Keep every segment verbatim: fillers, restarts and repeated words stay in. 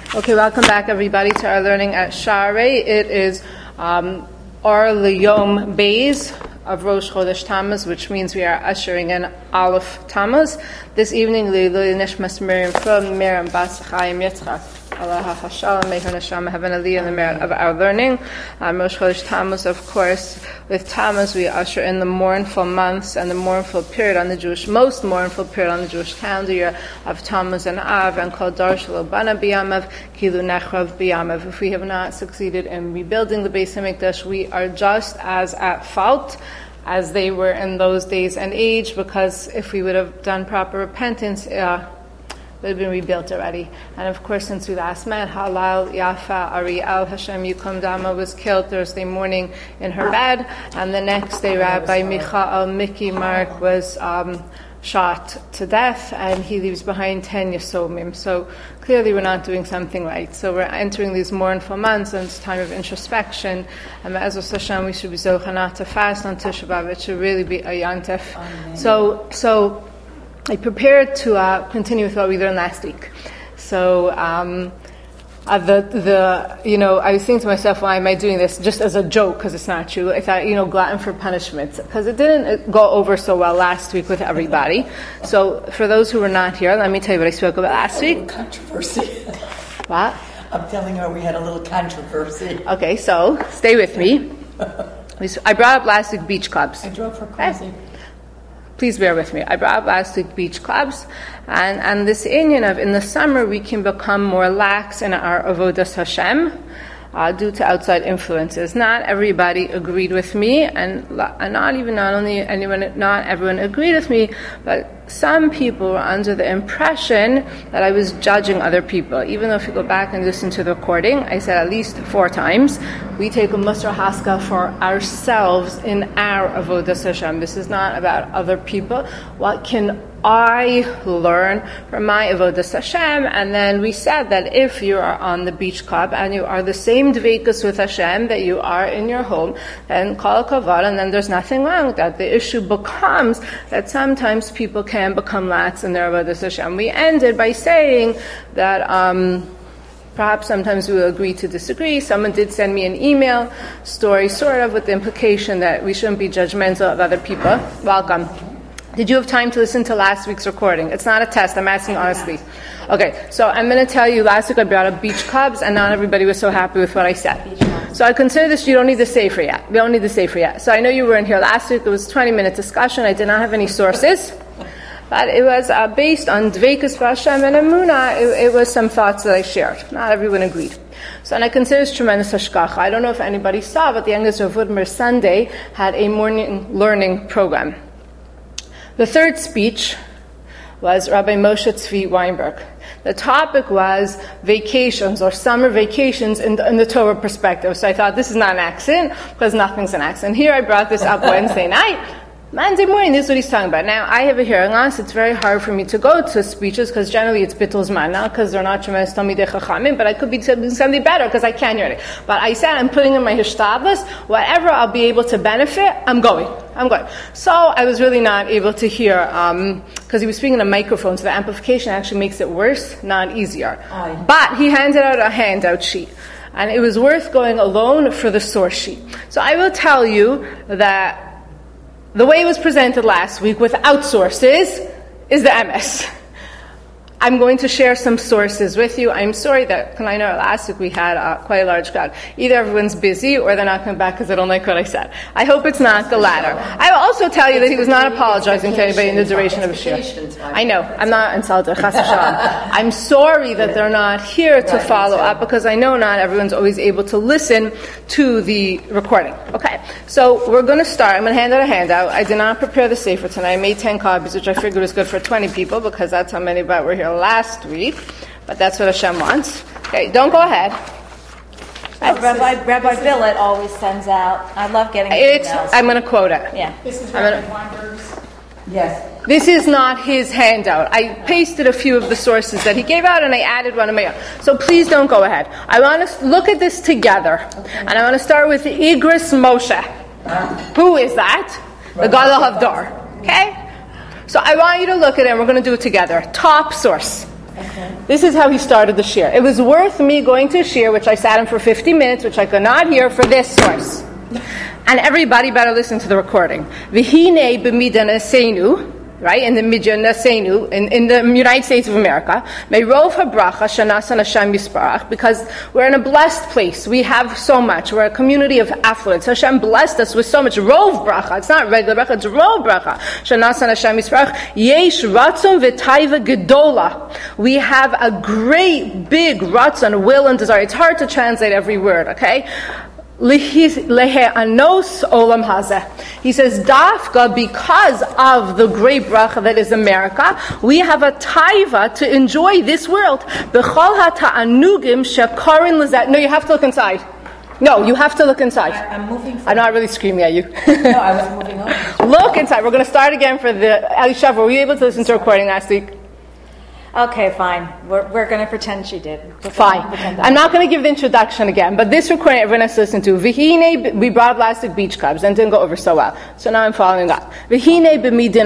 Okay, welcome back everybody to our learning at Sha'arei. It is um, Or L'Yom Beis of Rosh Chodesh Tammuz, which means we are ushering in Aleph Tammuz. This evening, L'Ilui Nishmas Miriam from Miriam Bas Chaim Yitzchak. Allah HaShalom, may her neshama have an aliyah in the merit of our learning. Um, Rosh Chodesh Tammuz, of course, with Tammuz we usher in the mournful months and the mournful period on the Jewish, most mournful period on the Jewish calendar year of Tammuz and Av, and called Dar Shelo Bana B'Yamav, Kilu Nechrav B'Yamav. If we have not succeeded in rebuilding the Beis HaMikdash, we are just as at fault as they were in those days and age, because if we would have done proper repentance, uh, it would have been rebuilt already. And of course, since we last met, Halal Yafa Ariel Hashem Yukum Dama was killed Thursday morning in her bed, and the next day Rabbi Michael Mickey Mark was um, shot to death, and he leaves behind ten Yasomim. So clearly we're not doing something right. So we're entering these mournful months, and it's time of introspection. And as Hashem, we should be zocha not to fast on Tisha B'Av. It should really be a yantef. So, so I prepared to uh, continue with what we learned last week. So, um, uh, the the you know, I was thinking to myself, why am I doing this? Just as a joke, because it's not true. I thought, you know, glutton for punishment, because it didn't go over so well last week with everybody. So, for those who were not here, let me tell you what I spoke about last week. Controversy. What? I'm telling her we had a little controversy. Okay, so stay with me. I brought up last week beach clubs. I drove her crazy. Okay. Please bear with me. I brought up last week beach clubs, and, and this inyan of in the summer we can become more lax in our avodas Hashem uh, due to outside influences. Not everybody agreed with me, and, and not even not only anyone, not everyone agreed with me, but some people were under the impression that I was judging other people. Even though if you go back and listen to the recording, I said at least four times, we take a Musar Haska for ourselves in our Avodas Hashem. This is not about other people. What can I learn from my Avodas Hashem? And then we said that if you are on the beach club and you are the same dveikus with Hashem that you are in your home, then kol kavod, and then there's nothing wrong with that. The issue becomes that sometimes people can and become lax in their avodas Hashem. We ended by saying that um, perhaps sometimes we will agree to disagree. Someone did send me an email story, sort of, with the implication that we shouldn't be judgmental of other people. Welcome. Did you have time to listen to last week's recording? It's not a test. I'm asking honestly. Okay, so I'm going to tell you, last week I brought up beach clubs, and not everybody was so happy with what I said. So I consider this, you don't need the sefer yet. We don't need the sefer yet. So I know you weren't here last week. It was a twenty-minute discussion. I did not have any sources. But it was uh, based on Dveikus B'Hashem and Emunah. It, it was some thoughts that I shared. Not everyone agreed. So, and I consider this tremendous hashgacha. I don't know if anybody saw, but the youngest of Woodmer Sunday had a morning learning program. The third speech was Rabbi Moshe Tzvi Weinberg. The topic was vacations or summer vacations in the, in the Torah perspective. So I thought this is not an accident, because nothing's an accident. Here I brought this up Wednesday night. Monday morning, this is what he's talking about. Now, I have a hearing loss. It's very hard for me to go to speeches, because generally it's Bittul Zman, not because they're not tremendous Talmidei Chachamim, but I could be doing something better because I can't hear it. But I said I'm putting in my hishtadlus, whatever I'll be able to benefit, I'm going. I'm going. So I was really not able to hear, um, because he was speaking in a microphone, so the amplification actually makes it worse, not easier. Aye. But he handed out a handout sheet, and it was worth going alone for the source sheet. So I will tell you that the way it was presented last week without sources is the M S. I'm going to share some sources with you. I'm sorry that, I know last week we had uh, quite a large crowd. Either everyone's busy or they're not coming back because they don't like what I said. I hope it's not the latter. I will also tell you that he was not apologizing to anybody in the duration of a shir. I know. I'm not insulted. I'm sorry that they're not here to follow up, because I know not everyone's always able to listen to the recording. Okay. So we're going to start. I'm going to hand out a handout. I did not prepare the sefer tonight. I made ten copies, which I figured was good for twenty people, because that's how many of us were here last week, but that's what Hashem wants. Okay, don't go ahead. Oh, Rabbi Rabbi Billet always sends out. I love getting it's, emails. I'm going to quote it. Yeah. This is Rabbi Weinberg's. Yes. This is not his handout. I pasted a few of the sources that he gave out, and I added one of my own. So please don't go ahead. I want to look at this together, okay. And I want to start with Igris Moshe. Uh, Who is that? The Gadol Havdor. Okay. So I want you to look at it, and we're going to do it together. Top source. Okay. This is how he started the shir. It was worth me going to shir, which I sat in for fifty minutes, which I could not hear, for this source. And everybody better listen to the recording. V'hinei b'midanasenu, right, in the Midanasenu, in, in the United States of America, Meirov habracha shanasan Hashem yisparach, because we're in a blessed place. We have so much. We're a community of affluence. Hashem blessed us with so much rov bracha. It's not regular bracha, it's rov bracha. Shanasan Hashem yisparach. Yesh ratzon v'taiva gedola. We have a great, big ratzon, will and desire. It's hard to translate every word, okay? Lehe'anos olam hazeh. He says, Dafka, because of the great bracha that is America, we have a taiva to enjoy this world. B'chol ha'ta'anugim she'korin lezeh. No, you have to look inside. No, you have to look inside. I, I'm moving. I'm not really screaming at you. No, I was moving on. Look inside. We're going to start again for the Elishav. Were we able to listen to a recording last week? Okay, fine. We're, we're going to pretend she did. We're Fine. Pretend I'm not going to give the introduction again, but this recording everyone has to listen to. Vihine, we brought up last week beach clubs and didn't go over so well. So now I'm following up. Vihine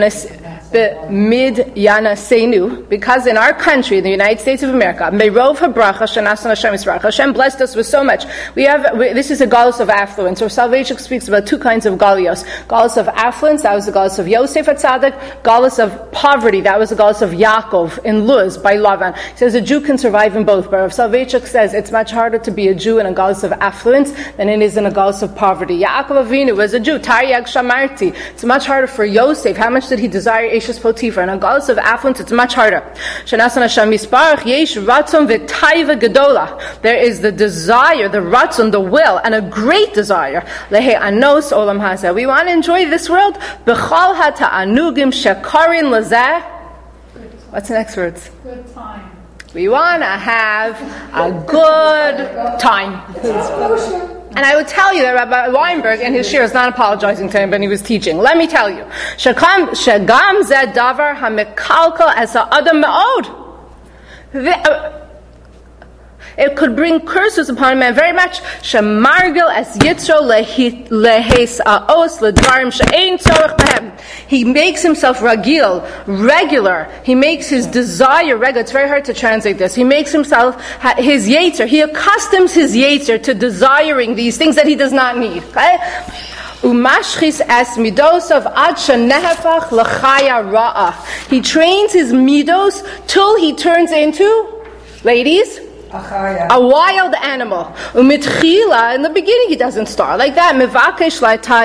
b'midyana seinu, because in our country, the United States of America, meirov habracha shanasan Hashem yisparach. Hashem blessed us with so much. We have, we, this is a galus of affluence, or Salvation speaks about two kinds of galios. Galus of affluence, that was the galus of Yosef HaTzadik. Galus of poverty, that was the galus of Yaakov in Luz by Lavan. He says a Jew can survive in both, but Rav Soloveitchik says it's much harder to be a Jew in a galus of affluence than it is in a galus of poverty. Yaakov Avinu was a Jew. Taryag Shamarti. It's much harder for Yosef. How much did he desire Eshes Potiphar? In a galus of affluence, it's much harder. Shanasan Hashem Yisparach Yesh Ratzon v'Taiva Gedola. There is the desire, the Ratzon, the will, and a great desire. Lehe Anos Olam Hazeh. We want to enjoy this world. B'chol ha'ta'anugim she'korin lezeh. What's the next words? Good time. We want to have a good time. And I would tell you that Rabbi Weinberg in his shir is not apologizing to him when he was teaching. Let me tell you. Shagam zed davar hamekalkal as adam me'od. It could bring curses upon a man very much. Shemargil as yitzro lehes aos ledvarim she'ein tzorach behem. He makes himself ragil, regular. He makes his desire regular. It's very hard to translate this. He makes himself his yetzer. He accustoms his yetzer to desiring these things that he does not need. Okay? Umashchis es midosav ad shenehafach l'chaya ra'ah. He trains his midos till he turns into, ladies, a wild animal. Umitchila, in the beginning he doesn't start like that. Mivakesh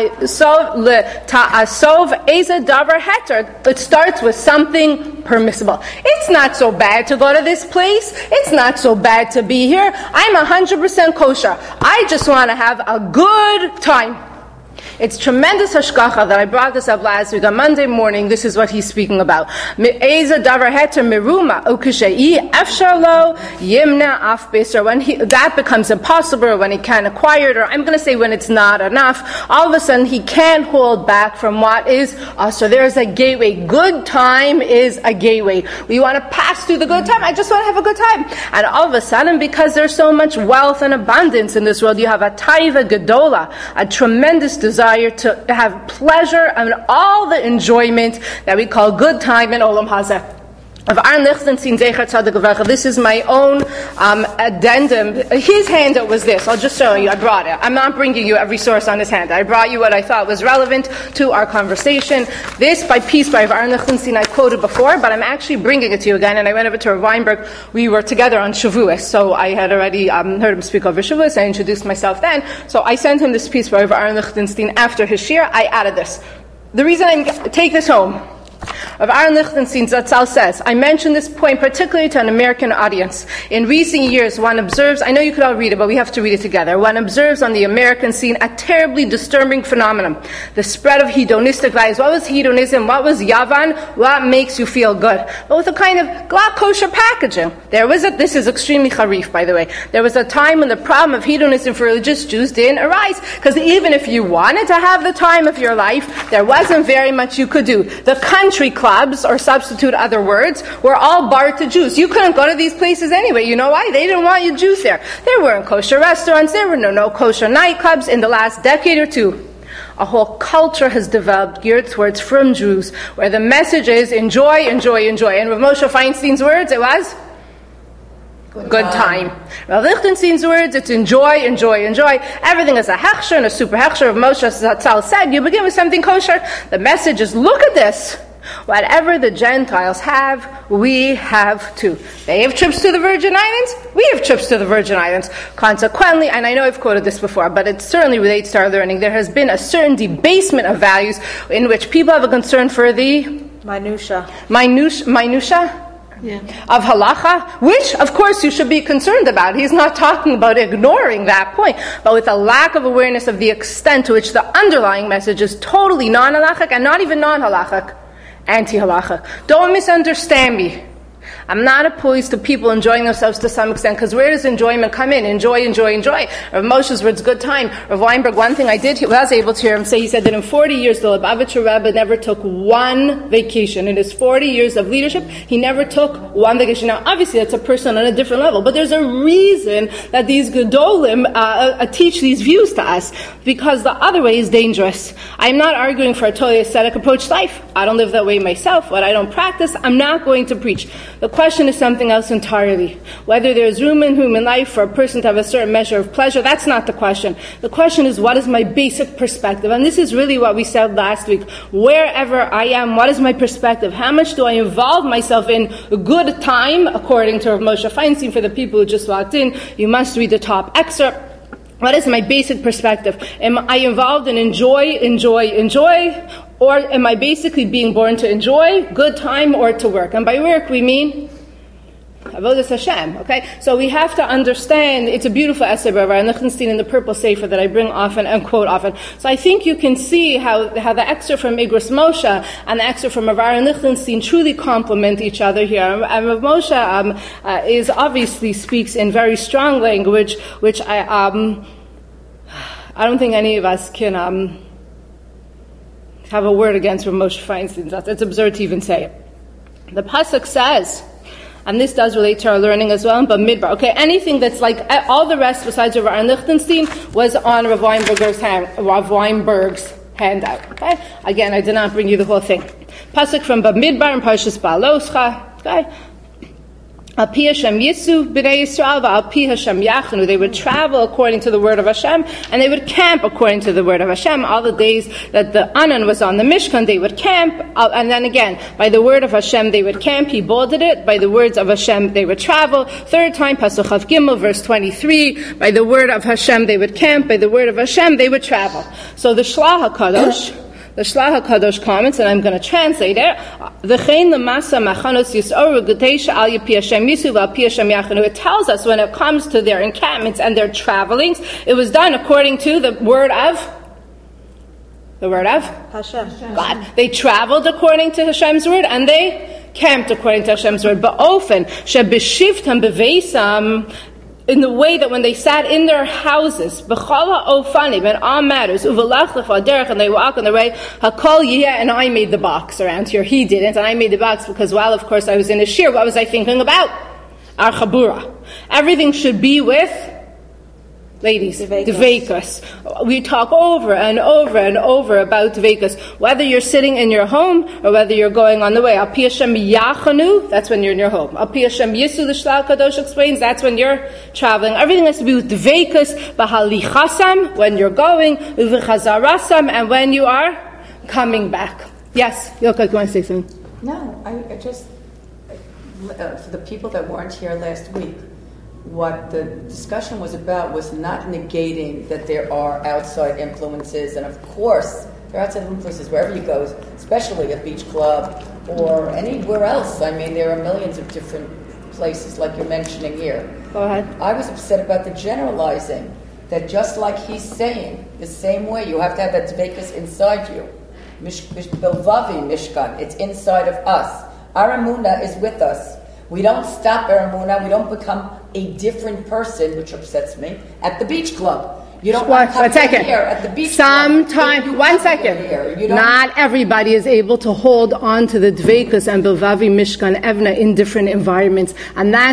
ta'asov eza davar heter. It starts with something permissible. It's not so bad to go to this place. It's not so bad to be here. I'm one hundred percent kosher. I just want to have a good time. It's tremendous hashgacha that I brought this up last week on Monday morning. This is what he's speaking about. Me'eza davar heter miruma ukishei efshar lo yimna af beser. When he, that becomes impossible, or when he can't acquire it, or I'm going to say when it's not enough, all of a sudden he can't hold back from what is. Uh, so there's a gateway. Good time is a gateway. We want to pass through the good time. I just want to have a good time. And all of a sudden, because there's so much wealth and abundance in this world, you have a taiva gedola, a tremendous desire to have pleasure and all the enjoyment that we call good time in Olam Hazeh. Of Aaron Lichtenstein Zecher Tzadik Levracha, this is my own um, addendum. His handout was this. I'll just show you. I brought it. I'm not bringing you every source on his hand. I brought you what I thought was relevant to our conversation. This by piece by Aaron Lichtenstein I quoted before, but I'm actually bringing it to you again. And I went over to Weinberg. We were together on Shavuos, so I had already um, heard him speak over Shavuos. I introduced myself then. So I sent him this piece by Aaron Lichtenstein after his shir. I added this. The reason I take this home. Of Aaron Lichtenstein Zatzal says, I mention this point particularly to an American audience. In recent years, one observes, I know you could all read it, but we have to read it together. One observes on the American scene a terribly disturbing phenomenon. The spread of hedonistic values. What was hedonism? What was Yavan? What makes you feel good? But with a kind of glad kosher packaging. There was a, this is extremely harif, by the way. There was a time when the problem of hedonism for religious Jews didn't arise. Because even if you wanted to have the time of your life, there wasn't very much you could do. The country clubs, or substitute other words, were all barred to Jews. You couldn't go to these places anyway. You know why? They didn't want you Jews there. There weren't kosher restaurants. There were no, no kosher nightclubs. In the last decade or two, a whole culture has developed geared towards frum Jews, where the message is enjoy, enjoy, enjoy. And with Moshe Feinstein's words, it was Good, Good time. Rav Lichtenstein's words, it's enjoy, enjoy, enjoy. Everything is a hechsher and a super hechsher. Moshe Zatzal said, you begin with something kosher. The message is, look at this. Whatever the Gentiles have, we have too. They have trips to the Virgin Islands, we have trips to the Virgin Islands. Consequently, and I know I've quoted this before, but it certainly relates to our learning, there has been a certain debasement of values in which people have a concern for the Minutia. Minutia. Minutia? Yeah. Of halacha, which of course you should be concerned about. He's not talking about ignoring that point, but with a lack of awareness of the extent to which the underlying message is totally non-halachic and not even non-halachic, anti-halachic. Don't misunderstand me. I'm not opposed to people enjoying themselves to some extent, because where does enjoyment come in? Enjoy, enjoy, enjoy. Rav Moshe's words, good time. Rav Weinberg, one thing I did, I was able to hear him say, he said that in forty years, the Lubavitcher Rebbe never took one vacation. In his forty years of leadership, he never took one vacation. Now, obviously, that's a person on a different level, but there's a reason that these Gedolim uh, uh, teach these views to us, because the other way is dangerous. I'm not arguing for a totally ascetic approach to life. I don't live that way myself. What I don't practice, I'm not going to preach. The question is something else entirely. Whether there's room in human life for a person to have a certain measure of pleasure, that's not the question. The question is, what is my basic perspective? And this is really what we said last week. Wherever I am, what is my perspective? How much do I involve myself in a good time? According to Rav Moshe Feinstein, for the people who just walked in, you must read the top excerpt. What is my basic perspective? Am I involved in enjoy, enjoy, enjoy? Or am I basically being born to enjoy, good time, or to work? And by work, we mean Avodas Hashem, okay? So we have to understand, it's a beautiful essay by Rav Lichtenstein in the Purple Sefer that I bring often and quote often. So I think you can see how, how the excerpt from Igros Moshe and the excerpt from Rav Lichtenstein truly complement each other here. And Rav Moshe um, uh, is obviously speaks in very strong language, which I um, I don't think any of us can um, have a word against Rav Moshe Feinstein. It's absurd to even say it. The pasuk says, and this does relate to our learning as well, but Midbar. Okay, anything that's like all the rest besides Rav Lichtenstein was on Rav Weinberg's hand, Rav Weinberg's handout. Okay, again, I did not bring you the whole thing. Pasuk from Bamidbar and Parshas Baaloscha. Okay. Al pi Hashem Yisu b'nei Yisrael v'al pi Hashem Yachnu. They would travel according to the word of Hashem, and they would camp according to the word of Hashem. All the days that the Anan was on the Mishkan, they would camp, and then again, by the word of Hashem, they would camp. He bolded it. By the words of Hashem, they would travel. Third time, Pasuk Chav Gimel, verse twenty-three. By the word of Hashem, they would camp. By the word of Hashem, they would travel. So the Shlach HaKadosh, the Shlach HaKadosh comments, and I'm going to translate it. It tells us when it comes to their encampments and their travelings, it was done according to the word of the word of Hashem. God. They traveled according to Hashem's word, and they camped according to Hashem's word. But often, shebeshivtam beveisam, in the way that when they sat in their houses, b'chala ofanim, in all matters, uvelach lecha derech, and they walk on the way, hakol yeh, and I made the box around here. He didn't, and I made the box because while, of course, I was in a shir, what was I thinking about? Our chabura. Everything should be with ladies, Dveikus. We talk over and over and over about Dveikus. Whether you're sitting in your home or whether you're going on the way. Al pi Hashem Yachanu, that's when you're in your home. Al pi Hashem Yisu, the Shlach Kadosh explains, that's when you're traveling. Everything has to be with Dveikus, Bahalichasam, when you're going, Uvechazarasam, and when you are coming back. Yes, Yoka, you want to say something? No, I, I just, uh, for the people that weren't here last week, what the discussion was about was not negating that there are outside influences, and of course there are outside influences wherever you go, especially a beach club or anywhere else. I mean, there are millions of different places like you're mentioning here. Go ahead. I was upset about the generalizing, that just like he's saying, the same way you have to have that dveikus inside you. Mish, mish, Bilvavi Mishkan, it's inside of us. Our emunah is with us. We don't stop our emunah, we don't become a different person, which upsets me, at the beach club. You don't one, want to come one second. here at the beach Sometime, club. one second. Not everybody is able to hold on to the dveikus and bilvavi mishkan evna in different environments, and that's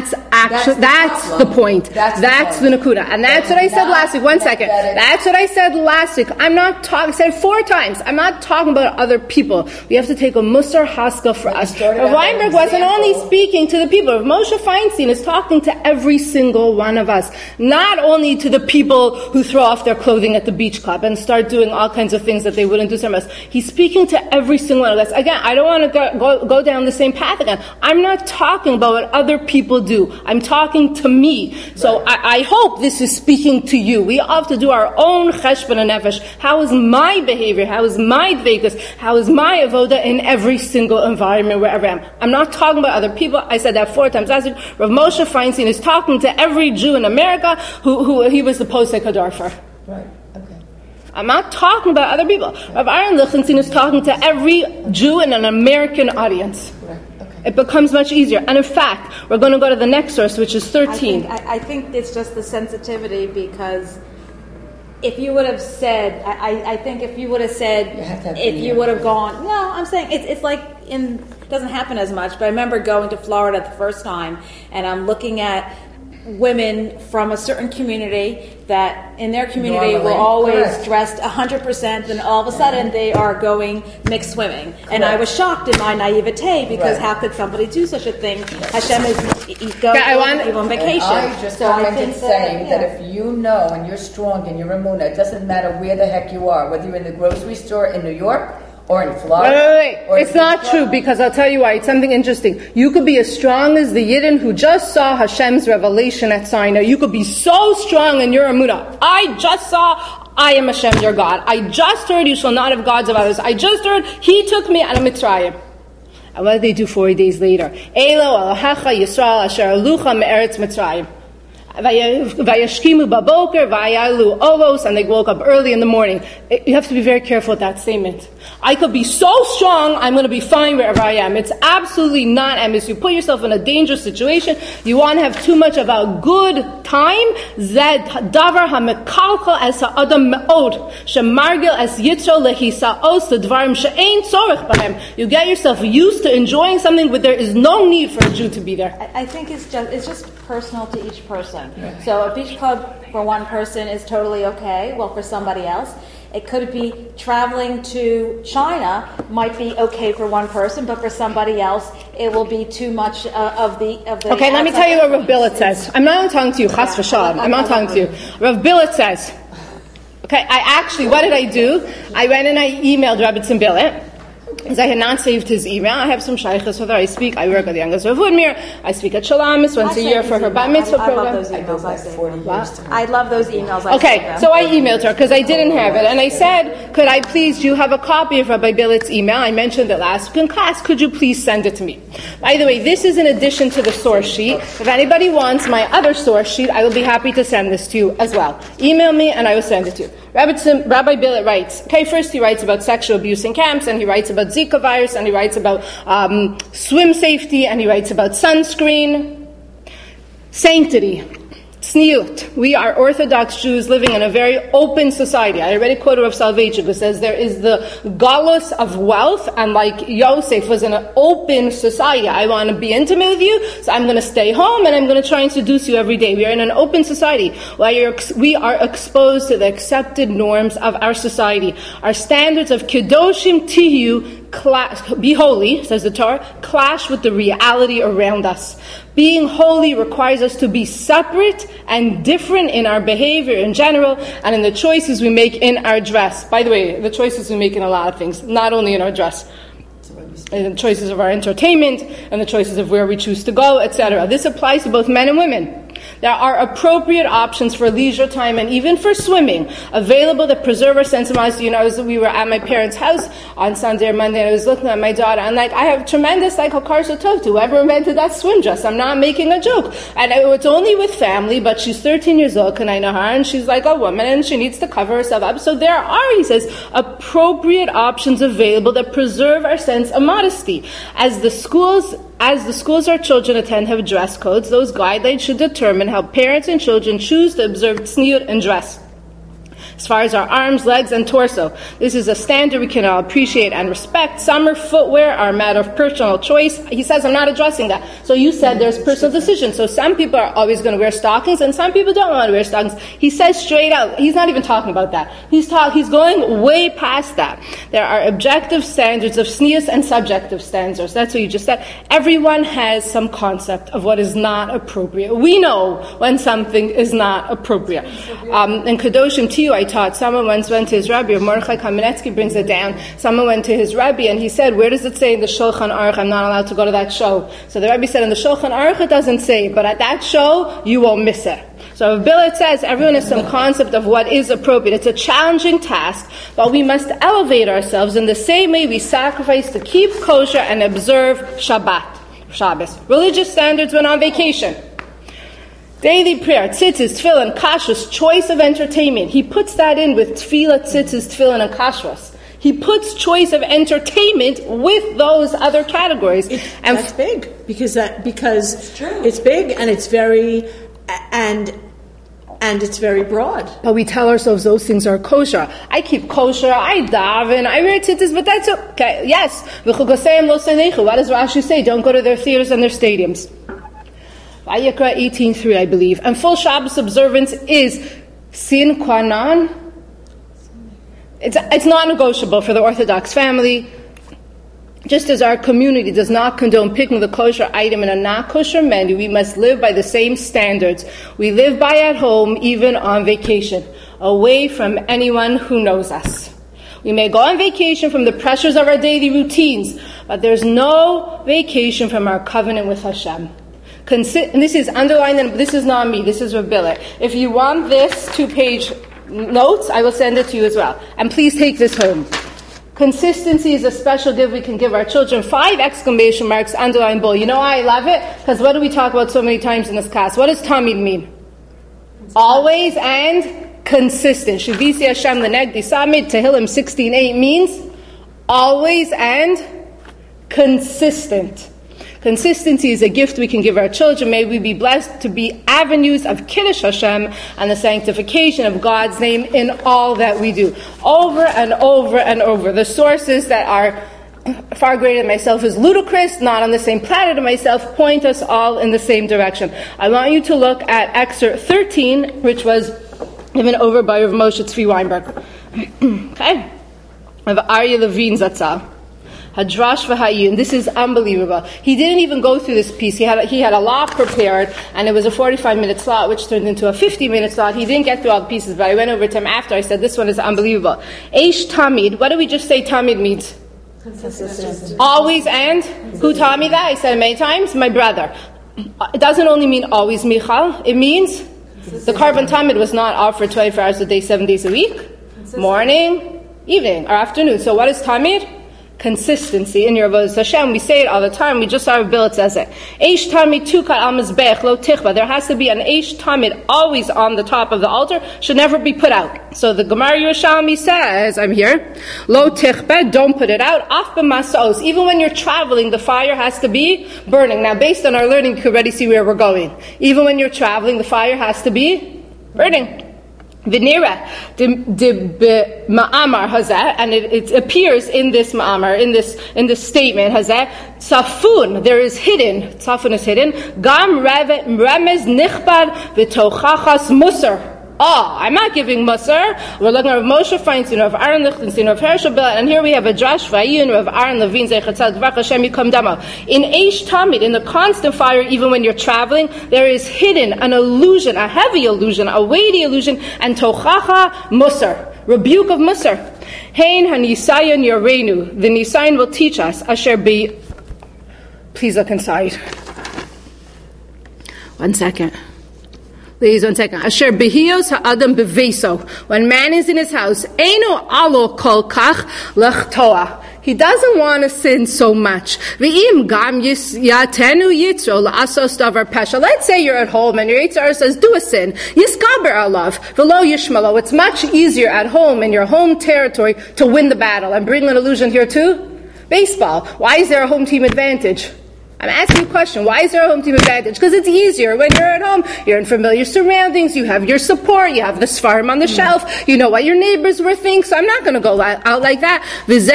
actually, that's, that's the, the point. That's, that's the, the nakuda. And that's but what I said last week. One that, second. That that's what I said last week. I'm not talking, I said four times, I'm not talking about other people. We have to take a musar haskell for us. Rav Weinberg wasn't only speaking to the people. Moshe Feinstein is talking to every single one of us. Not only to the people who throw off their clothing at the beach club and start doing all kinds of things that they wouldn't do somewhere else. He's speaking to every single one of us. Again, I don't want to go, go, go down the same path again. I'm not talking about what other people do. I'm talking to me. So right. I, I hope this is speaking to you. We all have to do our own cheshbon and nefesh. How is my behavior? How is my dvekus? How is my avoda in every single environment wherever I am? I'm not talking about other people. I said that four times last week. Rav Moshe Feinstein is talking to every Jew in America who, who he was the posek hadar for. Right. Okay. I'm not talking about other people. Right. Rav Aaron Lichtenstein is talking to every Jew in an American audience. Right. Okay. It becomes much easier. And in fact, we're going to go to the next source, which is thirteen. I think, I, I think it's just the sensitivity, because if you would have said, I, I think if you would have said, you have to have if you would have gone, no, I'm saying it's it's like in, it doesn't happen as much, but I remember going to Florida the first time, and I'm looking at women from a certain community that in their community Normally. were always Correct. dressed one hundred percent, and all of a sudden they are going mixed swimming. Correct. And I was shocked in my naivete, because right. how could somebody do such a thing? Right. Hashem is going yeah, I want, on vacation. I just so commented I think saying that, yeah. that if you know and you're strong and you're emunah, it doesn't matter where the heck you are, whether you're in the grocery store in New York or in Florida. Wait, wait, wait. It's not true, because I'll tell you why. It's something interesting. You could be as strong as the Yidden who just saw Hashem's revelation at Sinai. You could be so strong in your emunah. I just saw, I am Hashem, your God. I just heard, you shall not have gods of others. I just heard, He took me out of Mitzrayim. And what did they do forty days later? Elo Elohecha Yisrael Asher Alucha Me'eretz Mitzrayim. Vayashkimu baboker, vayalu ovos, and they woke up early in the morning. You have to be very careful with that statement. I could be so strong, I'm going to be fine wherever I am. It's absolutely not emes. You put yourself in a dangerous situation. You want to have too much of a good time. Zed davar hamekalkal as ha'adam me'od, shemargil as yitro lehisaos ledvarim she'ein tzorech b'hem. You get yourself used to enjoying something, but there is no need for a Jew to be there. I, I think it's just it's just personal to each person. Right. So a beach club for one person is totally okay. Well, for somebody else, it could be traveling to China might be okay for one person, but for somebody else, it will be too much uh, of the of the. Okay, let me tell you what Rav Billet says. I'm not talking to you, Chas v'shalom. I'm not talking to you. Rav Billet says. Okay, I actually, what did I do? I went and I emailed Rebbetzin Billet. Because I had not saved his email. I have some shaykhs with her. I speak. I work at the youngest Rav Woodmere. I speak at Shalamis once I a year for her bat mitzvah I, program. I love those emails. I, save I love those emails. I okay, so I emailed her because I didn't have it. And I said, could I please, do you have a copy of Rabbi Billet's email? I mentioned it last week in class. Could you please send it to me? By the way, this is in addition to the source sheet. If anybody wants my other source sheet, I will be happy to send this to you as well. Email me and I will send it to you. Rabbi, Rabbi Billet writes, okay, first he writes about sexual abuse in camps, and he writes about Zika virus, and he writes about um, swim safety, and he writes about sunscreen. Sanctity. Tzniut. We are Orthodox Jews living in a very open society. I already quoted Rav Soloveitchik who says there is the galus of wealth, and like Yosef was in an open society. I want to be intimate with you, so I'm going to stay home and I'm going to try and seduce you every day. We are in an open society where you're, we are exposed to the accepted norms of our society. Our standards of Kedoshim Tihu, clash, be holy, says the Torah, clash with the reality around us. Being holy requires us to be separate and different in our behavior in general and in the choices we make in our dress. By the way, the choices we make in a lot of things, not only in our dress. And the choices of our entertainment and the choices of where we choose to go, et cetera. This applies to both men and women. There are appropriate options for leisure time and even for swimming available that preserve our sense of modesty. You know, I was, we were at my parents' house on Sunday or Monday, and I was looking at my daughter, and like, I have tremendous, like, Hakar Sotov to whoever invented that swim dress. I'm not making a joke. And it's only with family, but she's thirteen years old, can I know her? And she's like a woman, and she needs to cover herself up. So there are, he says, appropriate options available that preserve our sense of modesty. As the schools As the schools our children attend have dress codes, those guidelines should determine how parents and children choose to observe tzniut and dress. as far as our arms, legs, and torso. This is a standard we can all appreciate and respect. Summer footwear are a matter of personal choice. He says, I'm not addressing that. So you said there's personal decision. So some people are always going to wear stockings, and some people don't want to wear stockings. He says straight out, he's not even talking about that. He's talk, he's going way past that. There are objective standards of sneas and subjective standards. That's what you just said. Everyone has some concept of what is not appropriate. We know when something is not appropriate. Um, in Kedoshim to you, I taught, someone once went to his rabbi, Mordechai Kamenetsky brings it down, someone went to his rabbi and he said, where does it say in the Shulchan Aruch I'm not allowed to go to that show? So the rabbi said, in the Shulchan Aruch it doesn't say, but at that show, you won't miss it. So if Billet says everyone has some concept of what is appropriate, it's a challenging task, but we must elevate ourselves in the same way we sacrifice to keep kosher and observe Shabbat, Shabbos. Religious standards when on vacation. Daily prayer, tzitzis, tefillin, kashrus, choice of entertainment. He puts that in with tefillah, tzitzis, tefillin, and kashrus. He puts choice of entertainment with those other categories. It, and that's big because that because it's, true. it's big and it's very and and it's very broad. But we tell ourselves those things are kosher. I keep kosher, I daven, I wear tzitzis, but that's okay. Yes. What does Rashi say? Don't go to their theaters and their stadiums. Vayikra eighteen three, I believe. And full Shabbos observance is sin qua non. It's, it's not negotiable for the Orthodox family. Just as our community does not condone picking the kosher item in a not kosher menu, we must live by the same standards we live by at home, even on vacation, away from anyone who knows us. We may go on vacation from the pressures of our daily routines, but there's no vacation from our covenant with Hashem. Consi- and this is underlined, and this is not me, this is Rabbi. If you want this two-page notes, I will send it to you as well. And please take this home. Consistency is a special gift we can give our children. Five exclamation marks, underline bold. You know why I love it? Because what do we talk about so many times in this class? What does Tamid mean? Always and consistent. Shavisi Hashem Lenegdi Samid, Tehillim sixteen eight means always and consistent. Consistency is a gift we can give our children. May we be blessed to be avenues of Kiddush Hashem and the sanctification of God's name in all that we do. Over and over and over. The sources that are far greater than myself is ludicrous, not on the same planet as myself, point us all in the same direction. I want you to look at excerpt thirteen, which was given over by Rav Moshe Tzvi Weinberg. Okay? Of Aryeh Levine Zatzal. Hadrash v'hayin. This is unbelievable. He didn't even go through this piece. He had a, he had a lot prepared, and it was a forty-five minute slot, which turned into a fifty minute slot. He didn't get through all the pieces, but I went over to him after. I said, "This one is unbelievable." Eish Tamid. What do we just say? Tamid means Consistent. Always and who taught me that? I said it many times. My brother. It doesn't only mean always, Michal. It means the carbon Tamid was not offered twenty-four hours a day, seven days a week. Morning, evening, or afternoon. So what is Tamid? Consistency in your avodas Hashem. We say it all the time. We just saw a bill, it says it. Eish tamid tukat al mizbech lo tichba. There has to be an eish tamid always on the top of the altar. Should never be put out. So the Gemara Yerushalmi says, I'm here, lo tichba, don't put it out. Af b'masos. Even when you're traveling, the fire has to be burning. Now, based on our learning, you can already see where we're going. Even when you're traveling, the fire has to be burning. Vinira, the ma'amar hazeh, and it, it appears in this ma'amar, in this in this statement hazeh. Safun, there is hidden. Safun is hidden. Gam remez nichbar v'tochachas musar. Oh, I'm not giving musar. We're looking at Moshe Feinstein, of Aaron Lichtenstein, of Hershel Billet, and here we have a Drash Vayin of Aaron Levine Zechatzal Gvach Hashem Yikom Damo. In Eish Tamid, in the constant fire, even when you're traveling, there is hidden an illusion, a heavy illusion, a weighty illusion, and Tochacha Musar, rebuke of Musar. Hein HaNisayon Yorenu, the Nisayon will teach us. Asher be. Please look inside. One second. Please, one second. Asher behios ha'adam beveso. When man is in his house, eino alo kol kach lechtoa. He doesn't want to sin so much. V'im gam yatenu yitzro la'asos davar pesha. Let's say you're at home and your Yitzhar says, do a sin. Yiskaber alav v'lo yishmalo. It's much easier at home in your home territory to win the battle. I'm bringing an illusion here too. Baseball. Why is there a home team advantage? I'm asking you a question. Why is there a home team advantage? Because it's easier when you're at home. You're in familiar surroundings. You have your support. You have the Sfarim on the mm. shelf. You know what your neighbors were thinking. So I'm not going to go out like that.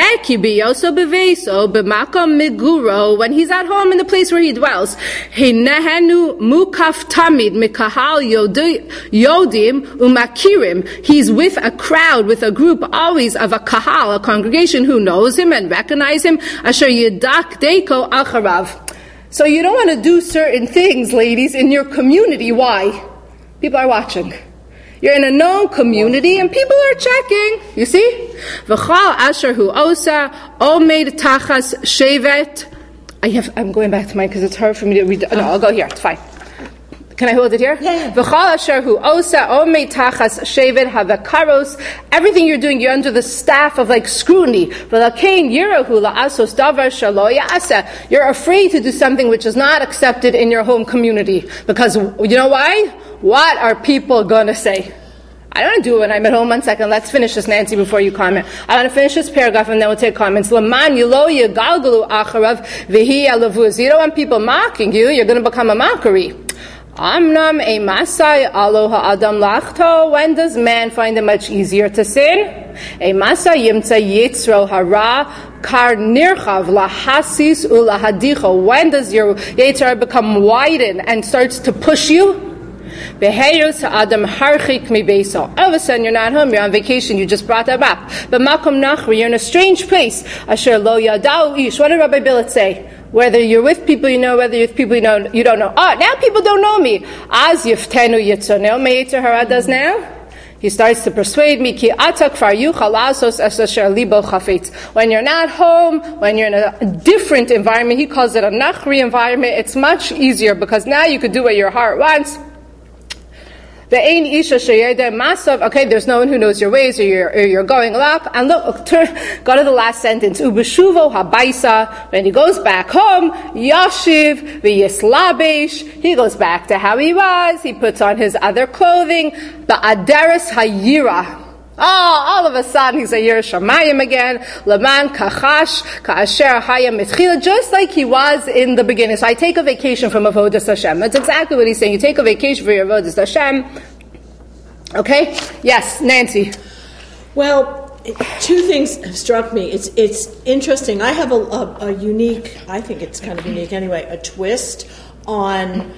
When he's at home in the place where he dwells. He's with a crowd, with a group always of a kahal, a congregation who knows him and recognize him. Asher yedak deiko acharav. So you don't want to do certain things, ladies, in your community. Why? People are watching. You're in a known community and people are checking. You see? V'chal asher hu osa omed tachas shevet. I have, I'm going back to mine because it's hard for me to read. No, I'll go here. It's fine. Can I hold it here? Yeah. V'chal asher hu osa omed tachas shevet havakaros. Everything you're doing, you're under the staff of like scrutiny. V'lakein yirahu la'asos davar shalo ya'asa. You're afraid to do something which is not accepted in your home community. Because, you know why? What are people gonna say? I don't want to do it when I'm at home. One second. Let's finish this, Nancy, before you comment. I want to finish this paragraph and then we'll take comments. Laman yilo yigalgalu acharav v'hi alavuz. You don't want people mocking you. You're going to become a mockery. Amnam e masai aloha adam lachto. When does man find it much easier to sin? E masai yimtza yitzro hara kar nirchav lahasis ulahadicho. When does your yitzra become widened and starts to push you? Behayos adam harchik mi beso. All of a sudden you're not home. You're on vacation. You just brought that back. But makom nachri, you're in a strange place. Asher lo yadau ish. What did Rabbi Billet say? Whether you're with people you know, whether you're with people you know, you don't know. Oh, now people don't know me. Az yiftenu yitzonel me yitzer hara does now. He starts to persuade me. Ki atak far yuchal asos es asher libo chafetz. When you're not home, when you're in a different environment, he calls it a nachri environment. It's much easier because now you could do what your heart wants. Okay, there's no one who knows your ways, or you're, or you're going up. And look, turn, go to the last sentence. Ubeshuvo habaisa. When he goes back home, yashiv v'yislabesh. He goes back to how he was. He puts on his other clothing. The aderes hayira. Oh, all of a sudden he's a Yireh Shamayim again. Laman kachash ka'asher hayam mitchila, just like he was in the beginning. So I take a vacation from Avodas Hashem. That's exactly what he's saying. You take a vacation for your Avodas Hashem. Okay? Yes, Nancy. Well, two things have struck me. It's it's interesting. I have a, a, a unique, I think it's kind of unique anyway, a twist on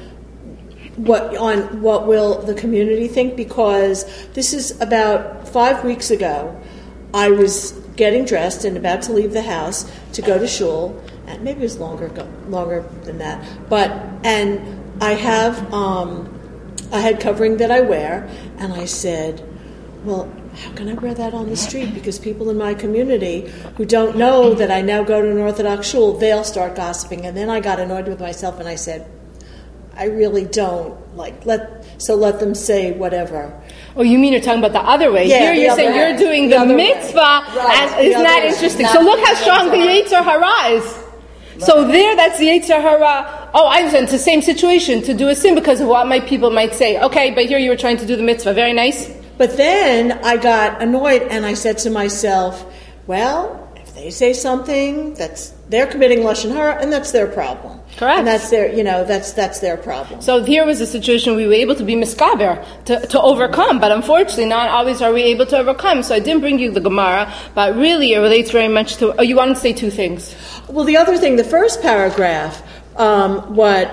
what on what will the community think, because this is about five weeks ago. I was getting dressed and about to leave the house to go to shul, and maybe it was longer longer than that. But and I have um, a head covering that I wear, and I said, well, how can I wear that on the street? Because people in my community who don't know that I now go to an Orthodox shul, they'll start gossiping. And then I got annoyed with myself, and I said, I really don't like let so let them say whatever. Oh, you mean you're talking about the other way? Yeah, Here you're saying way. You're doing the, the mitzvah, right. and isn't that interesting? So look how strong the Yetzer Hara is. Right. So there, that's the Yetzer Hara. Oh, I understand. It's the same situation to do a sin because of what my people might say. Okay, but here you were trying to do the mitzvah. Very nice. But then I got annoyed, and I said to myself, well, if they say something that's they're committing lashon hara, and that's their problem. Correct. And that's their, you know, that's that's their problem. So here was a situation we were able to be miskaber, to, to overcome, but unfortunately not always are we able to overcome. So I didn't bring you the Gemara, but really it relates very much to, oh, you want to say two things? Well, the other thing, the first paragraph, um, what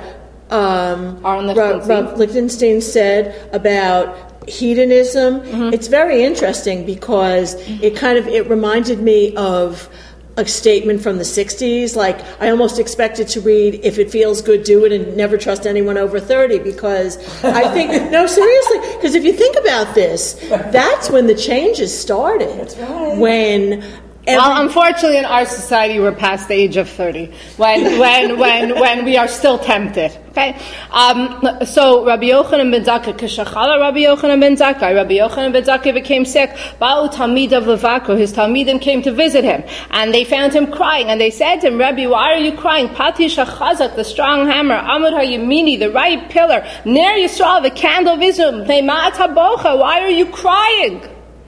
um, Rav Lichtenstein said about hedonism, mm-hmm. It's very interesting because mm-hmm. it kind of, it reminded me of a statement from the sixties, like I almost expected to read, if it feels good, do it, and never trust anyone over thirty, because I think, no, seriously, because if you think about this, that's when the changes started. That's right. When Every, well, unfortunately, in our society, we're past the age of thirty, when when when when we are still tempted. Okay, um, so Rabbi Yochanan ben Zakkai, k'shachala Rabbi Yochanan ben Zakkai, Rabbi Yochanan ben Zakkai became sick. Ba'u talmidav levakro, his talmidim came to visit him, and they found him crying, and they said to him, Rabbi, why are you crying? Patish hachazak, the strong hammer, Amud hayemini, the right pillar, Ner Yisrael, the candle of Israel, Meimat habocha, why are you crying?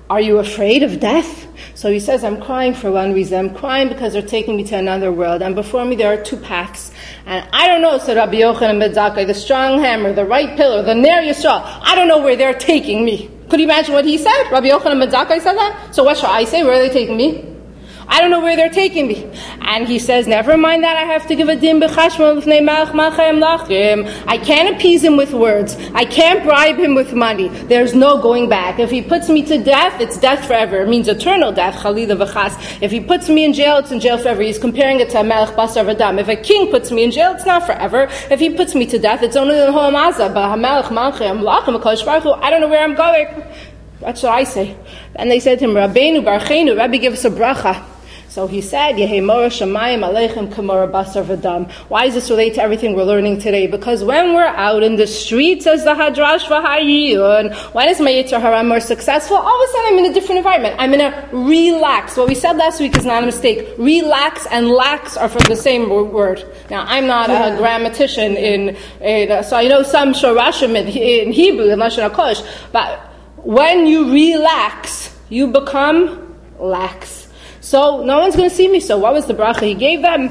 are you afraid of death? So he says, I'm crying for one reason. I'm crying because they're taking me to another world. And before me there are two paths. And I don't know, said Rabbi Yochanan ben Zakkai, the strong hammer, the right pillar, the Ner Yisrael. I don't know where they're taking me. Could you imagine what he said? Rabbi Yochanan ben Zakkai said that? So what shall I say? Where are they taking me? I don't know where they're taking me. And he says, never mind that, I have to give a din b'chashma l'fnei melech malchei lachim. I can't appease him with words. I can't bribe him with money. There's no going back. If he puts me to death, it's death forever. It means eternal death, chalila v'chas. If he puts me in jail, it's in jail forever. He's comparing it to a melech basar v'dam. If a king puts me in jail, it's not forever. If he puts me to death, it's only in ho'am azah. But ha-melech malchei lachim, HaKadosh Baruch Hu, I don't know where I'm going. What shall I say? And they said to him, Rabbeinu Barcheinu, Rabbi, give us a bracha. So he said, Yehemora Shamayim Aleichem Kamora Basar V'dam. Why does this relate to everything we're learning today? Because when we're out in the streets, as the Hadrash V'Hayiyun, when is my Yetzer Hara more successful? All of a sudden I'm in a different environment. I'm in a relax. What we said last week is not a mistake. Relax and lax are from the same word. Now, I'm not yeah. a grammatician in, in, so I know some Shorashim in, in Hebrew, in Lashon HaKodesh, but when you relax, you become lax. So no one's going to see me. So what was the bracha he gave them?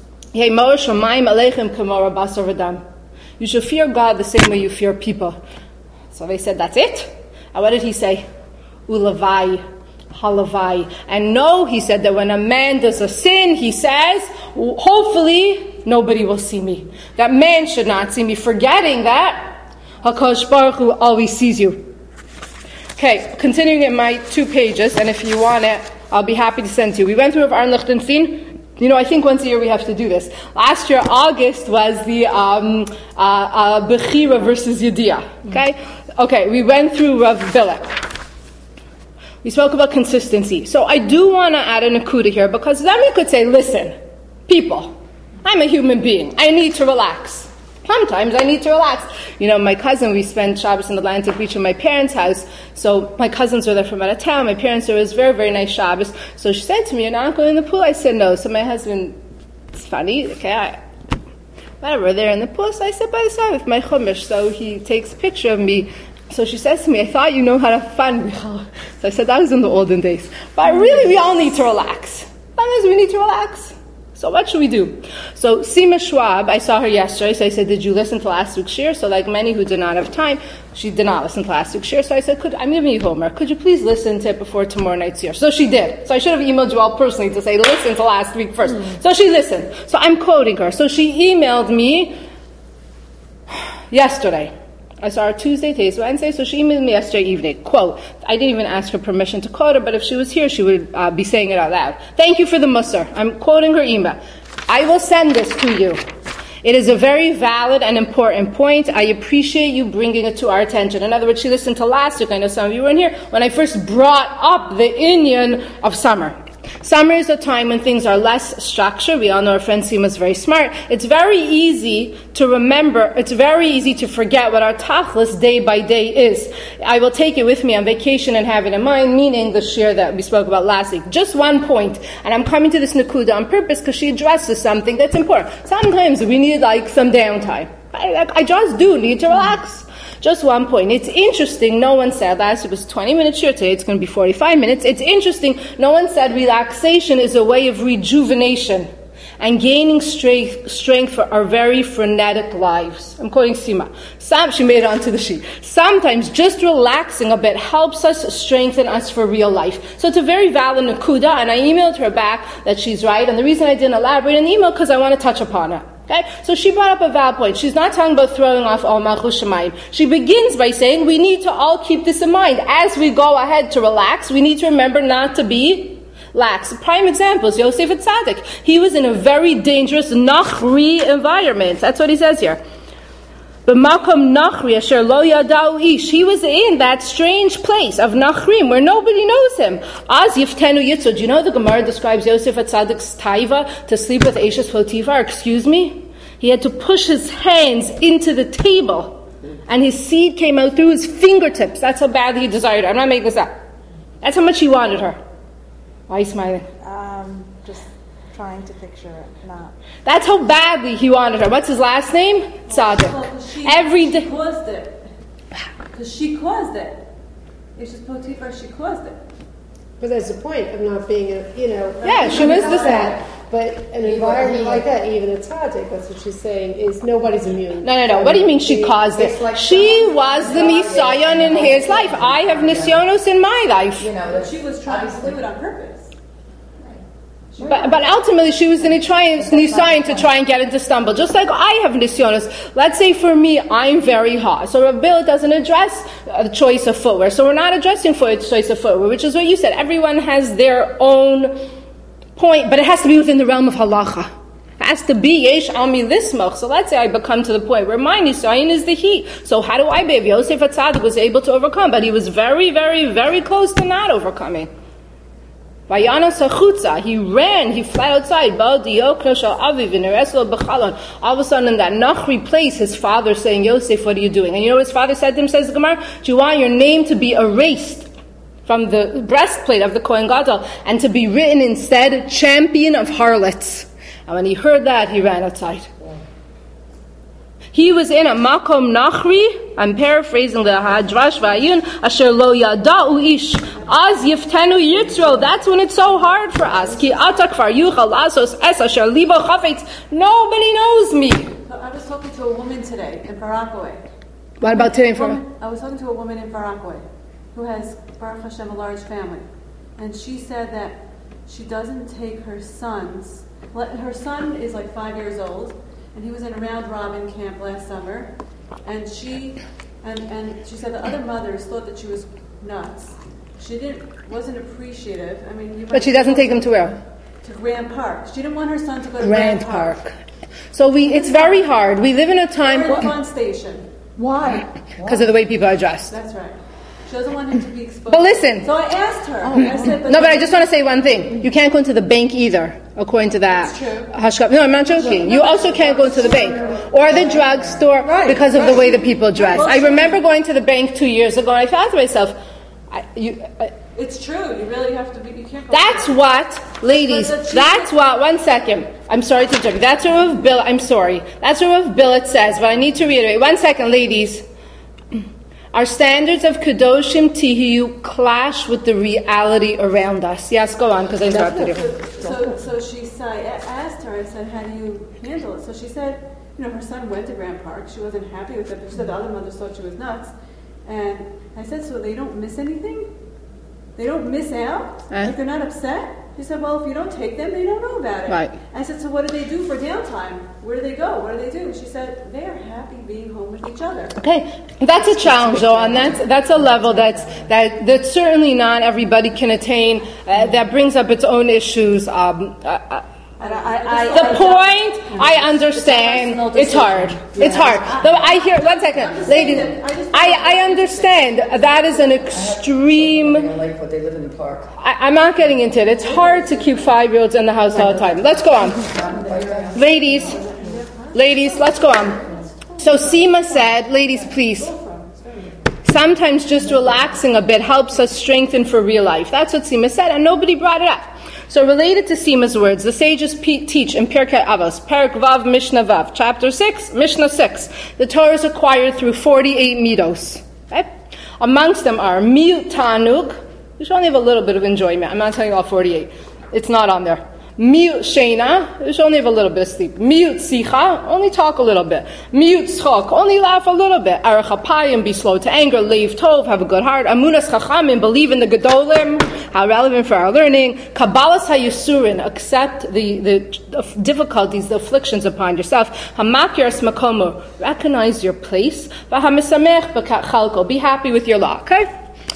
You should fear God the same way you fear people. So they said, that's it? And what did he say? Ulavai, halavai. And no, he said that when a man does a sin, he says, hopefully nobody will see me. That man should not see me. Forgetting that HaKadosh Baruch Hu always sees you. Okay, continuing in my two pages, and if you want it, I'll be happy to send to you. We went through Rav Aaron Lichtenstein. You know, I think once a year we have to do this. Last year, August, was the um, uh, uh, Bechira versus Yediyah. Okay? Okay, we went through Rav Bilek. We spoke about consistency. So I do want to add a nakuda here, because then we could say, listen, people, I'm a human being. I need to relax. Sometimes I need to relax. You know, my cousin, we spent Shabbos in Atlantic Beach in my parents' house. So my cousins were there from out of town. My parents, it was very, very nice Shabbos. So she said to me, you're not going in the pool? I said, no. So my husband, it's funny, okay, I, whatever, they're in the pool. So I said, by the side with my chumash. So he takes a picture of me. So she says to me, I thought you know how to have fun. So I said, that was in the olden days. But really, we all need to relax. Sometimes we need to relax. So what should we do? So Sima Schwab, I saw her yesterday, so I said, did you listen to last week's shir? So like many who did not have time, she did not listen to last week's shir. So I said, Could, I'm giving you homework. Could you please listen to it before tomorrow night's shir? So she did. So I should have emailed you all personally to say, listen to last week first. Mm. So she listened. So I'm quoting her. So she emailed me yesterday. I saw her Tuesday, today's Wednesday, so she emailed me yesterday evening. Quote, I didn't even ask her permission to quote her, but if she was here, she would uh, be saying it out loud. Thank you for the musar. I'm quoting her email. I will send this to you. It is a very valid and important point. I appreciate you bringing it to our attention. In other words, she listened to last week. I know some of you were in here when I first brought up the inyan of summer. Summer is a time when things are less structured. We all know our friend Seema is very smart. It's very easy to remember, it's very easy to forget what our tachlis day by day is. I will take it with me on vacation and have it in mind, meaning the shir that we spoke about last week. Just one point, and I'm coming to this nakuda on purpose because she addresses something that's important. Sometimes we need like some downtime. I, I just do need to relax. Just one point. It's interesting, no one said, last week was twenty minutes here, today it's going to be forty-five minutes. It's interesting, no one said relaxation is a way of rejuvenation and gaining strength, strength for our very frenetic lives. I'm quoting Sima. Some, she made it onto the sheet. Sometimes just relaxing a bit helps us strengthen us for real life. So it's a very valid nakuda, and I emailed her back that she's right, and the reason I didn't elaborate in the email because I want to touch upon it. Okay, so she brought up a valid point. She's not talking about throwing off all Malchus Shemayim. She begins by saying we need to all keep this in mind. As we go ahead to relax, we need to remember not to be lax. Prime example is Yosef Atzadik. He was in a very dangerous Nachri environment. That's what he says here. But Makom Nachri Asher Lo Yadau Ish. He was in that strange place of Nachrim where nobody knows him. Az Yiftenu Yitzod. Do you know the Gemara describes Yosef Atzadik's taiva to sleep with Eshes Potiphar? Excuse me? He had to push his hands into the table and his seed came out through his fingertips. That's how badly he desired her. I'm not making this up. That's how much he wanted her. Why are you smiling? Um, just trying to picture it. Not. That's how badly he wanted her. What's his last name? Tzaddik. Well, she, Every day. She caused it. Because she caused it. It's just Potiphar, she caused it. But that's the point of not being a, you know. Yeah, she was the that. But an environment like that, even a tzaddik, that's what she's saying, is nobody's immune. No, no, no. What do you mean she caused it? She was the Nisayon in his life. I have Nisyonos in my life. You know, that She was trying to do it on purpose. But, but ultimately, she was going to try and Nisayon to try and get into stumble. Just like I have Nisyonos. Let's say for me, I'm very hot. So Rav Bill doesn't address the choice of footwear. So we're not addressing for choice of footwear, which is what you said. Everyone has their own point, but it has to be within the realm of halacha. It has to be yesh ami lismach. So let's say I become to the point where my nisayin is the heat. So how do I behave? Yosef HaTzadik was able to overcome, but he was very, very, very close to not overcoming. Vayana sachutza, he ran, he fled outside. All of a sudden, in that Nachri place, his father saying, Yosef, what are you doing? And you know what his father said to him? Says the Gemara, do you want your name to be erased from the breastplate of the Kohen Gadol and to be written instead, champion of harlots? And when he heard that, he ran outside. He was in a makom nachri. I'm paraphrasing the Hadrash Vayun. Asher lo yada'u ish az yiftenu yitzro. That's when it's so hard for us. Ki ata kfar yuchal lasos es asher libo chafetz. Nobody knows me. So I was talking to a woman today in Far Rockaway. What about today in Far? I was talking to a woman in Far Rockaway who has, Baruch Hashem, a large family, and she said that she doesn't take her sons. Her son is like five years old. And he was in a round robin camp last summer, and she and, and she said the other mothers thought that she was nuts. She didn't wasn't appreciative. I mean, you but she doesn't take him to where? To Grand Park. She didn't want her son to go to Grand, Grand Park. Park. So we it's very hard. We live in a time. Or the fun station. Why? Because of the way people are dressed. That's right. She doesn't want him to be exposed. But listen. So I asked her. Oh, I said, but no, but I just want to say one thing. You can't go into the bank either, according to that. That's true. No, I'm not joking. You also can't go to the bank or the drugstore because of the way that people dress. I remember going to the bank two years ago, and I thought to myself, I, you, I, it's true. You really have to be. You can't go. That's what, ladies. That's what. One second. I'm sorry to interrupt. That's what Rav Bill. I'm sorry. That's what Rav Billet says. But I need to reiterate. One second, ladies. Our standards of Kedoshim Tihiyu clash with the reality around us. Yes, go on, because I interrupted you. So, so, so she said, I asked her, I said, how do you handle it? So she said, you know, her son went to Grand Park. She wasn't happy with it, but she said the other mothers thought she was nuts. And I said, so they don't miss anything? They don't miss out? Eh? Like they're not upset? She said, well, if you don't take them, they don't know about it. Right. I said, so what do they do for downtime? Where do they go? What do they do? She said, they are happy being home with each other. Okay, that's a challenge, though, and that's that's a level that's that that certainly not everybody can attain. Uh, that brings up its own issues. Um, uh, And I, I, the I, point, I understand. It's hard. It's hard. Though I hear. One second, ladies. I I understand that is an extreme. like what they live in the park. I, I'm not getting into it. It's hard to keep five-year-olds in the house all the time. Let's go on, ladies. Ladies, let's go on. So Seema said, ladies, please. Sometimes just relaxing a bit helps us strengthen for real life. That's what Seema said, and nobody brought it up. So related to Seema's words, the sages pe- teach in Pirkei Avos, Perak Vav Mishnah Vav, chapter six, Mishnah six. The Torah is acquired through forty-eight midos. Okay? Amongst them are miut tanug. You should only have a little bit of enjoyment. I'm not telling you all forty-eight. It's not on there. Miut sheina, you should only have a little bit of sleep. Miut sicha, only talk a little bit. Miut schok, only laugh a little bit. Arach hapayim, be slow to anger. Leiv tov, have a good heart. Amunas chachamim, believe in the gedolim. How relevant for our learning. Kabbalas hayusurin, accept the, the difficulties, the afflictions upon yourself. Hamakir makomo, recognize your place. V'hamisamech b'kat chalko, be happy with your law. Okay?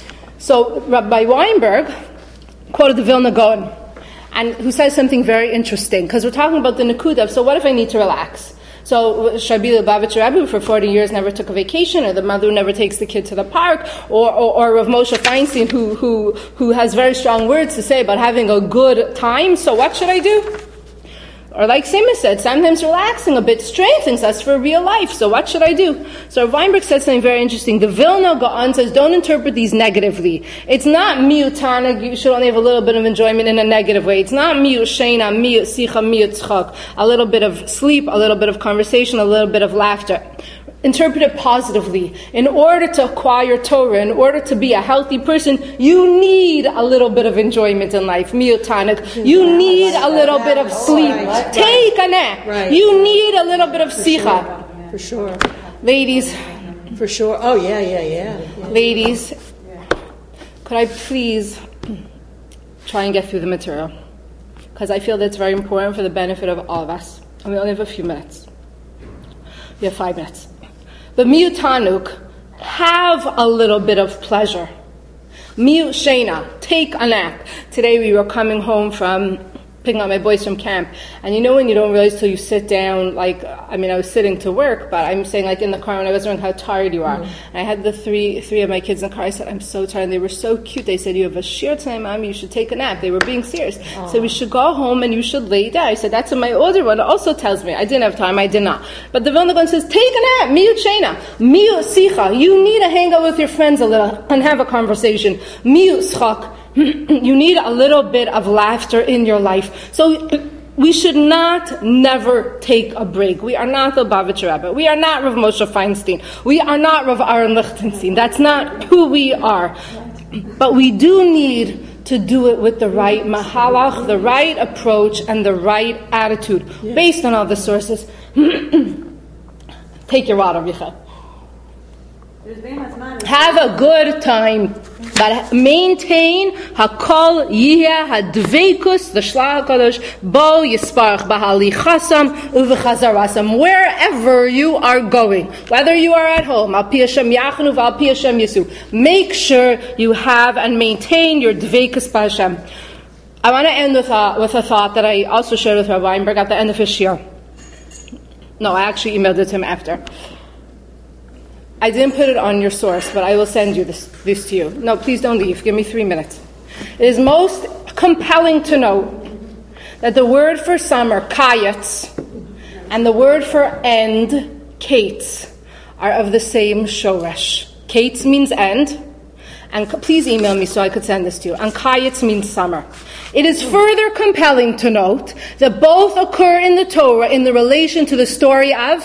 So Rabbi Weinberg quoted the Vilna Gaon, and who says something very interesting, because we're talking about the Nakuda. So what if I need to relax? So Shabbi Lubavitch Rebbe, who for forty years never took a vacation, or the mother who never takes the kid to the park, or or, or Rav Moshe Feinstein, who who who has very strong words to say about having a good time. So what should I do? Or like Seema said, sometimes relaxing a bit strengthens us for real life. So what should I do? So Weinberg said something very interesting. The Vilna Gaon says, don't interpret these negatively. It's not miutana, you should only have a little bit of enjoyment in a negative way. It's not miut sheina, miut sicha, miut tzchak. A little bit of sleep, a little bit of conversation, a little bit of laughter. interpret it positively. In order to acquire Torah, in order to be a healthy person, you need a little bit of enjoyment in life. Miyotanik. You need a little bit of sleep. Take a nap. Right. You need a little bit of sicha. For sure. Ladies. For sure. Oh, yeah, yeah, yeah. Ladies, could I please try and get through the material? Because I feel that's very important for the benefit of all of us. And we only have a few minutes. We have five minutes. But miut tanuk, have a little bit of pleasure. Miut shena, take a nap. Today we were coming home from picking up my boys from camp, and you know when you don't realize till you sit down, like, I mean, I was sitting to work, but I'm saying, like, in the car when I was wondering how tired you are. Mm. And I had the three three of my kids in the car. I said, I'm so tired. And they were so cute. They said, you have a shir tonight, Mom, you should take a nap. They were being serious. Aww. So we should go home and you should lay down. I said, that's what my older one also tells me. I didn't have time. I did not. But the Vilna Gaon says, take a nap. Miut shena. Miut sicha. You need to hang out with your friends a little and have a conversation. Miut schak. You need a little bit of laughter in your life. So we should not never take a break. We are not the Lubavitcher Rebbe. We are not Rav Moshe Feinstein. We are not Rav Aaron Lichtenstein. That's not who we are. But we do need to do it with the right mahalach, the right approach, and the right attitude, yeah. Based on all the sources. Take your water, Michal. Have a good time, but maintain hakol yihya hadveikus the shlach hakadosh bo yisparach bahalichasam uvechazarasam. Wherever you are going, whether you are at home, al pi Hashem yachnu v'al pi Hashem yisu, make sure you have and maintain your dveikus b'Hashem. I want to end with a with a thought that I also shared with Rabbi Weinberg at the end of his shir. No, I actually emailed it to him after. I didn't put it on your source, but I will send you this, this to you. No, please don't leave. Give me three minutes. It is most compelling to know that the word for summer, kayetz, and the word for end, kates, are of the same shoresh. Kates means end, and please email me so I could send this to you. And kayetz means summer. It is further compelling to note that both occur in the Torah in the relation to the story of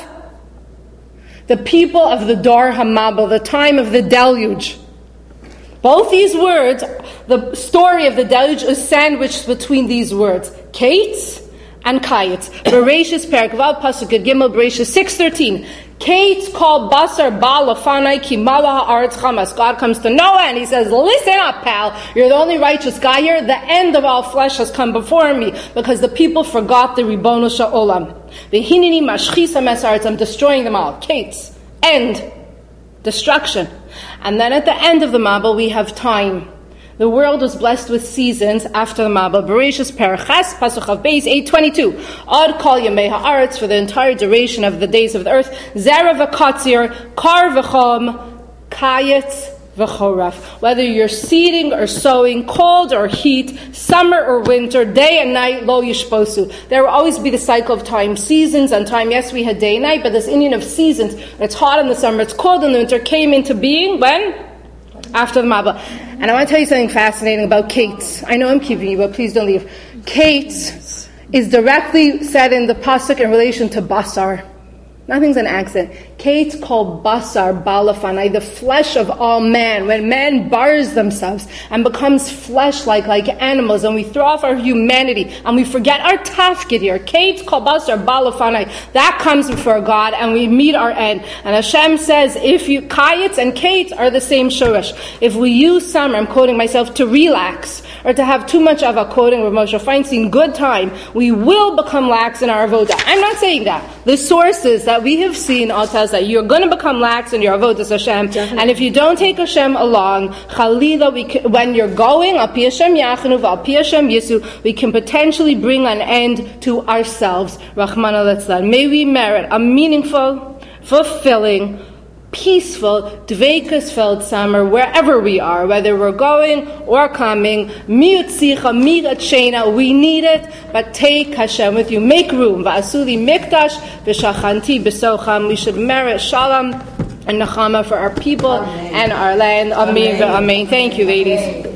the people of the Dor HaMabul, the time of the deluge. Both these words, the story of the deluge is sandwiched between these words, kates and kayetz. Bereshis Perek Vav Pasuk Gimel Bereshis six thirteen. Kates called Basar Baal Lafanai Ki Mala Haaretz Chamas. God comes to Noah and he says, listen up, pal. You're the only righteous guy here. The end of all flesh has come before me because the people forgot the Ribono Sha'olam. V'hinini mashchisa mesaretz. I'm destroying them all. Kates. End. Destruction. And then at the end of the Mabul we have time. The world was blessed with seasons after the Mabul. Bereshis Perachas, Pasuk of Beis, eight twenty-two. Ad kol yamei haaretz, for the entire duration of the days of the earth. Zera v'katzir, kar v'chom, kayetz v'choraf. Whether you're seeding or sowing, cold or heat, summer or winter, day and night, lo yishposu. There will always be the cycle of time, seasons and time. Yes, we had day and night, but this Indian of seasons, it's hot in the summer, it's cold in the winter, came into being when? After the Mabul. And I want to tell you something fascinating about kates. I know I'm keeping you, but please don't leave. Kates is directly said in the pasuk in relation to basar. Nothing's an accident. Kates called basar balafanai, the flesh of all man. When man bars themselves and becomes flesh-like, like animals, and we throw off our humanity and we forget our tafkid here. Kates called basar balafanai. That comes before God, and we meet our end. And Hashem says, if you kayetz and kates are the same shorish. If we use summer, I'm quoting myself, to relax or to have too much of a, quoting Rav Moshe Feinstein, good time, we will become lax in our avodah. I'm not saying that. The sources that we have seen all tell us that you're going to become lax in your avodas Hashem. Definitely. And if you don't take Hashem along, Chalila, we can, when you're going, al pi Hashem yachnu v'al pi Hashem yisu, we can potentially bring an end to ourselves. Rachmana litzlan. May we merit a meaningful, fulfilling, peaceful, dveikus-filled summer wherever we are, whether we're going or coming. Miut sicha, miut shena, we need it, but take Hashem with you. Make room. Va'asuli mikdash v'shachanti b'socham. We should merit shalom and nechama for our people Amen. And our land. Amen. Amen. Thank you, ladies.